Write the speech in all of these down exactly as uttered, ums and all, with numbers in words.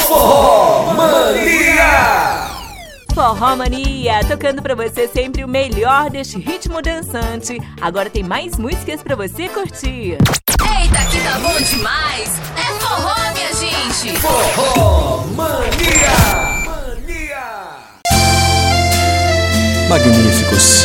Forró Mania! Forró Mania, tocando pra você sempre o melhor deste ritmo dançante. Agora tem mais músicas pra você curtir. Eita, que tá bom demais! É forró, minha gente! Forró Mania! Magníficos.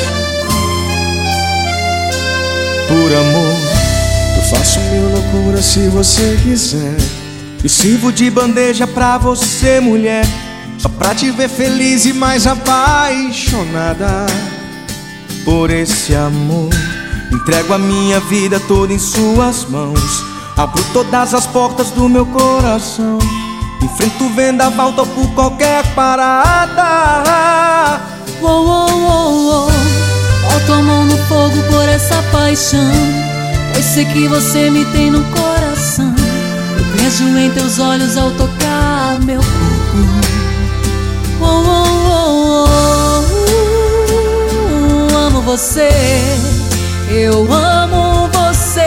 Por amor, eu faço mil loucuras se você quiser. E sirvo de bandeja pra você, mulher, só pra te ver feliz e mais apaixonada por esse amor. Entrego a minha vida toda em suas mãos, abro todas as portas do meu coração, enfrento vendaval, topo qualquer parada. Uou, uou, uou, uou. Boto a mão no fogo por essa paixão, pois sei que você me tem no coração. Eu vejo em teus olhos ao tocar meu corpo. Uou, uou, uou, uou. Amo você, eu amo você.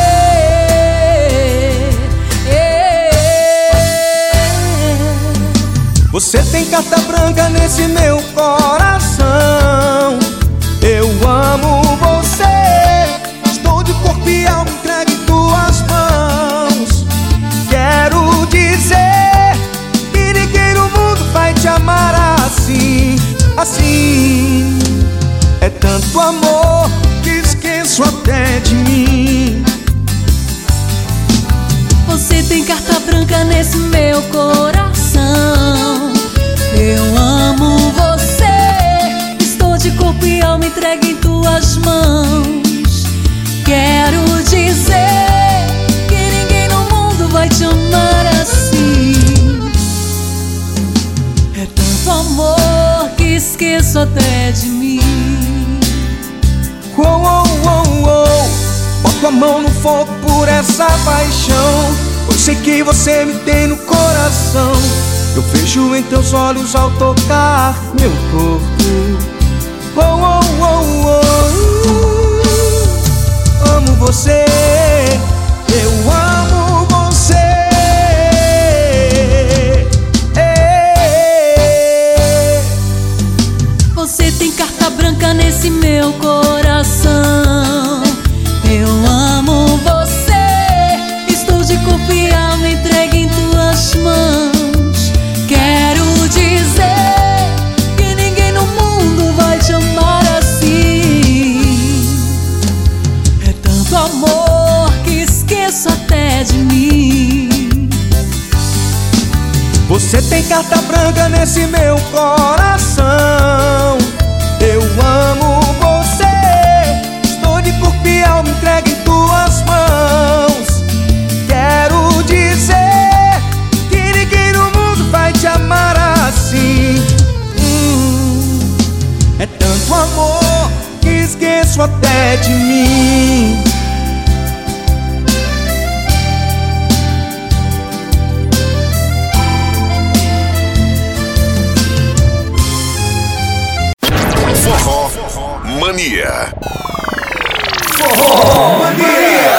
Você tem carta branca nesse meu coração. Eu amo você, estou de corpo e alma entregue em tuas mãos. Quero dizer que ninguém no mundo vai te amar assim, assim. É tanto amor que esqueço até de mim. Você tem carta branca nesse meu coração. Eu amo você, estou de corpo e alma entregue em tuas mãos. Quero dizer que ninguém no mundo vai te amar assim. É tanto amor que esqueço até de mim. Uou, uou, uou, uou. Boto a mão no fogo por essa paixão, pois sei que você me tem no coração. Eu vejo em teus olhos ao tocar meu corpo. Oh, oh, oh, oh. Amo você, eu amo você. Você tem carta branca nesse meu coração. Eu amo você, estou de corpo e alma entregue em tuas mãos. Quero dizer que ninguém no mundo vai te amar assim. É tanto amor que esqueço até de mim. Você tem carta branca nesse meu coração. Eu amo você, estou de corpo e alma entregue em tuas mãos. Quero dizer que ninguém no mundo vai te amar assim. hum, É tanto amor que esqueço até de mim. Forró Mania. Forró Mania!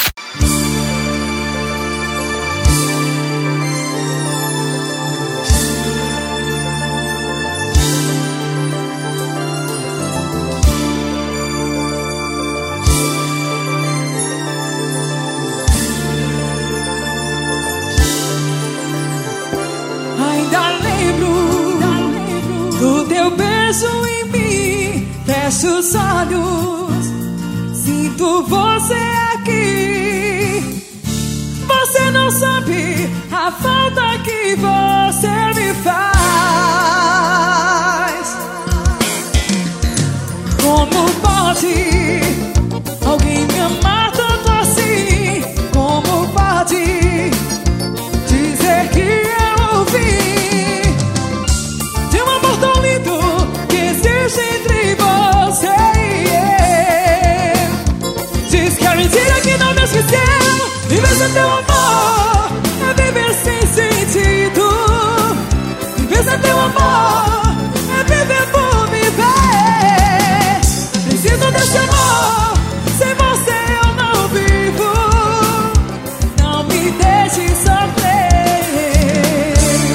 Ainda lembro do teu beijo em mim. Fecho os olhos, sinto você aqui. Você não sabe a falta que você me faz. Como pode alguém me amar tanto assim? Como pode dizer que eu ouvi de um amor tão lindo que existe entre você e eu? Diz que é mentira, que não me esqueceu. Viver sem teu amor é viver sem sentido. Viver sem teu amor é viver por me ver. Preciso desse amor, sem você eu não vivo. Não me deixe sofrer.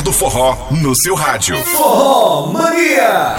do forró no seu rádio. Forró Mania.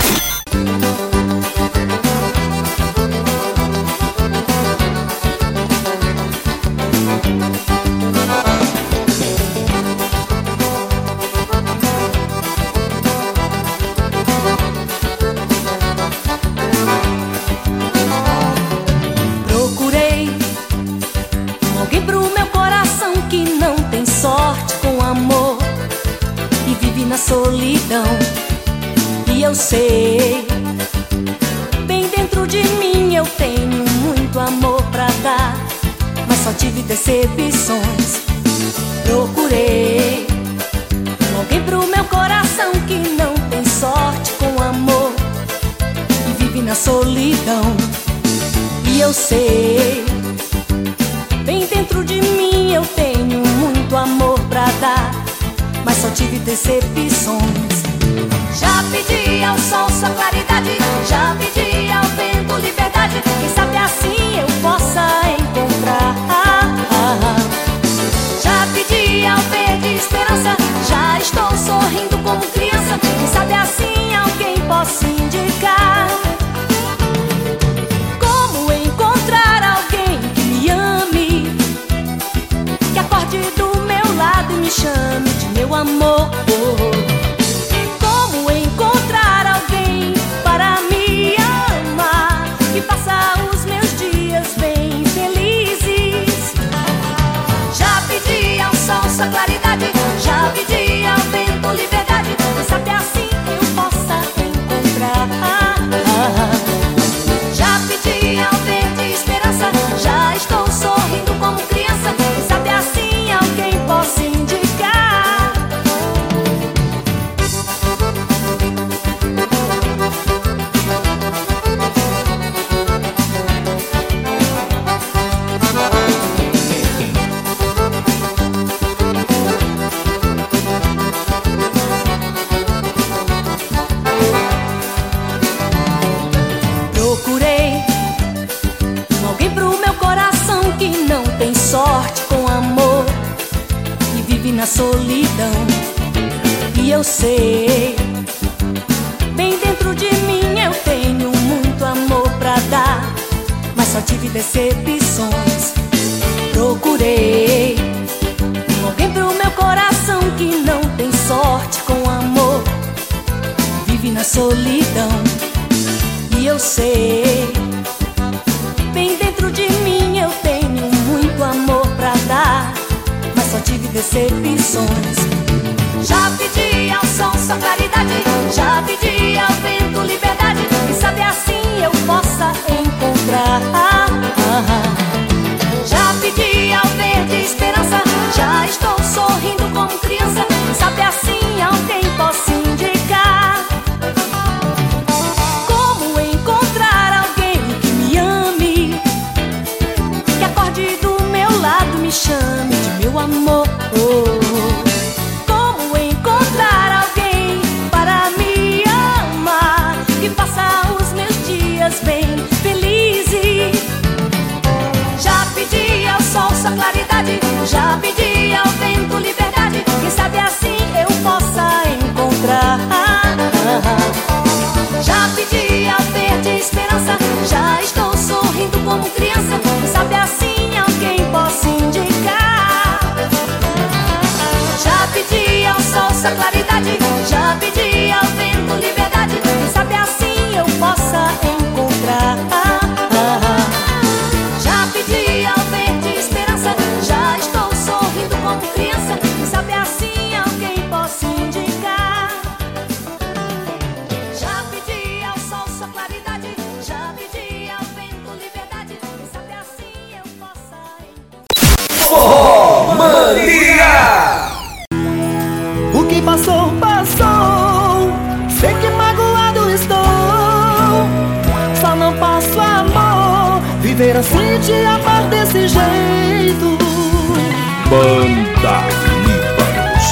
Procurei alguém pro meu coração que não tem sorte com amor e vive na solidão. E eu sei, bem dentro de mim eu tenho muito amor pra dar, mas só tive decepções. Procurei alguém pro meu coração que não tem sorte com amor e vive na solidão. E eu sei, bem dentro de mim eu tenho muito amor pra dar, mas só tive decepções. Já pedi ao sol sua claridade, já pedi ao vento liberdade, quem sabe assim eu possa encontrar. Já pedi ao verde esperança, já estou sorrindo como criança, quem sabe assim alguém possa indicar. Como encontrar alguém que me ame, que acorde do meu lado e me chame de meu amor. Como encontrar alguém para me amar, que faça os meus dias bem felizes. Já pedi ao sol sua claridade, já pedi ao vento liberdade, quem sabe assim eu possa encontrar. Já pedi ao verde esperança, já estou sorrindo como criança, quem sabe assim alguém possa indicar. Procurei alguém pro meu coração que não tem sorte com amor e vive na solidão. E eu sei, bem dentro de mim eu tenho muito amor pra dar, mas só tive decepções. Procurei alguém pro meu coração que não tem sorte com amor, vive na solidão. E eu sei, bem dentro de mim eu tenho muito amor pra dar, mas só tive decepções. Já pedi ao sol sua claridade, já pedi ao vento liberdade, quem sabe assim eu possa encontrar. Já pedi ao verde esperança, já estou sorrindo como criança, quem sabe assim alguém possa indicar. Como encontrar alguém que me ame, que acorde do meu lado, me chame de meu amor. Como encontrar alguém para me amar, que faça os meus dias bem felizes. Já pedi ao sol sua claridade, já pedi ao vento liberdade, quem sabe assim eu possa encontrar. Já pedi ao verde esperança, já estou sorrindo como criança, quem sabe assim alguém possa indicar. Já pedi ao sol sua claridade, já pedi ao vento liberdade, quem sabe assim eu possa encontrar. Já pedi ao verde esperança, já estou sorrindo como criança, quem sabe assim alguém possa indicar. Já pedi ao sol sua claridade, já pedi ao vento liberdade, quem sabe assim eu possa encontrar. Forró Mania. O que passou, passou. Sei que magoado estou. Só não posso, amor, viver assim, te amar desse jeito. Banda Líbanos.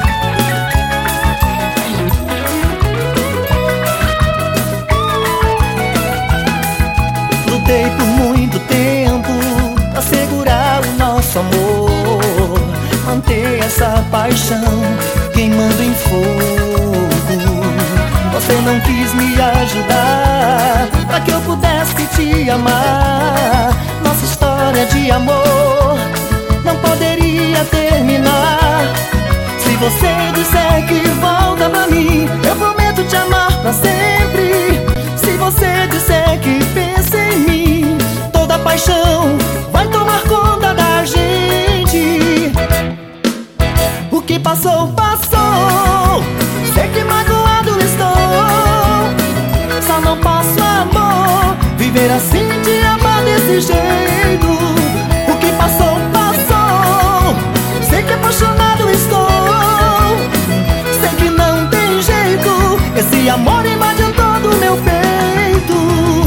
Lutei por muito tempo pra segurar o nosso amor, manter essa paixão queimando em fogo. Você não quis me ajudar pra que eu pudesse te amar. Nossa história de amor não poderia terminar. Se você disser que volta pra mim, eu prometo te amar pra sempre. Se você disser que pensa em mim, toda paixão vai tomar conta da gente. O que passou, passou. Sei que magoado estou. Só não posso, amor, viver assim, te amar desse jeito. O que passou, passou. Sei que apaixonado estou. Sei que não tem jeito. Esse amor invadiu todo o meu peito.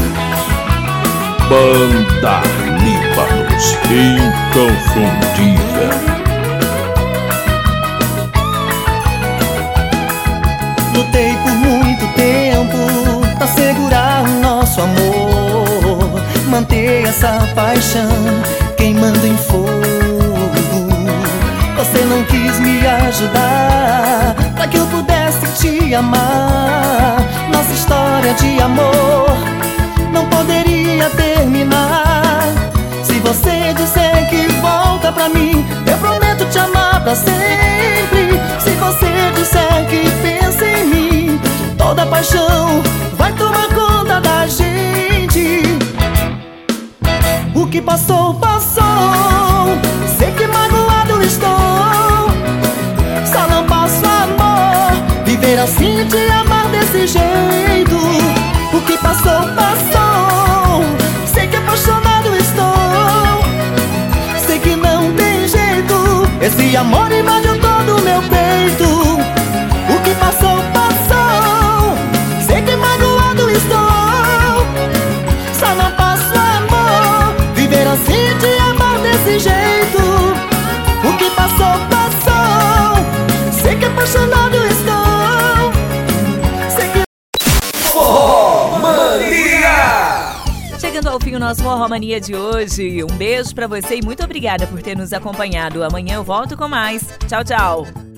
Banda Líbanos, inconfundível. Lutei por muito tempo pra segurar o nosso amor, manter essa paixão queimando em fogo. Você não quis me ajudar pra que eu pudesse te amar. Nossa história de amor não poderia terminar. Se você disser que volta pra mim, eu prometo te amar pra sempre. Se você disser que pensa em mim, toda paixão vai tomar conta da gente. O que passou, passou. Sei que magoado estou. Só não posso, amor, viver assim, te amar desse jeito. O que passou, passou. Sei que apaixonado estou. Sei que não tem jeito. Esse amor invadiu todo o meu peito. O que passou, passou. Sei que magoado estou. Só não posso, amor, viver assim, te amar desse jeito. O que passou, passou. Sei que apaixonado estou. Sei que... Forró Mania! Chegando ao fim o nosso Forró Mania de hoje. Um beijo pra você e muito obrigada por ter nos acompanhado. Amanhã eu volto com mais. Tchau, tchau.